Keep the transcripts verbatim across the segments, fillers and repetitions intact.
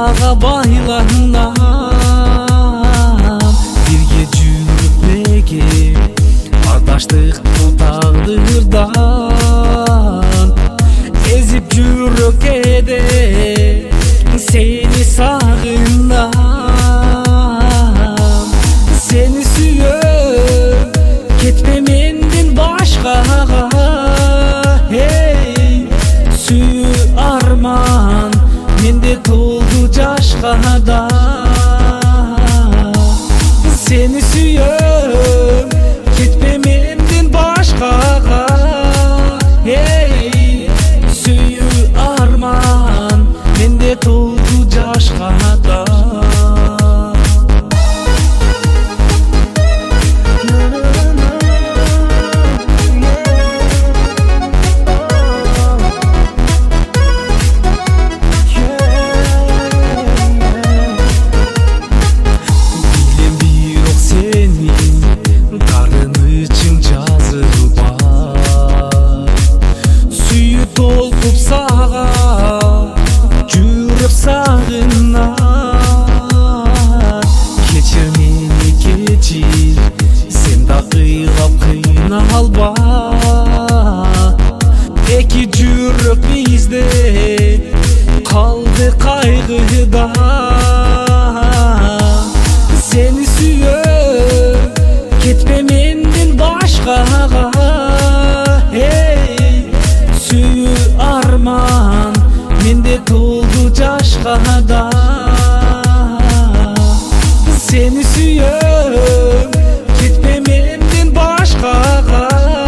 сага байланам, бирге жүрүп неге ардаштык бул тагдырдан. Эзип жүрөк кээде сени сагынам, сени сүйөм кетпе менден башкага. Эй, сүйүү арман менде толду жашка да. Сени сүйөм кетпе менден башкага. Эй, сүйүү арман менде толду жашка да. Толкуп сага жүрөк сагынат, кечир мени кечир, сен да кыйгап кыйналба. Эки жүрөк бизде калды кайгыда. Сени сүйөм кетпе менден башкага. Сүйүү арман менде толду жашка да. Сени сүйөм кетпе менден башкага.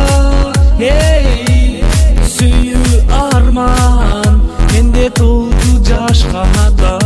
Эй, сүйүү арман менде толду жашка да.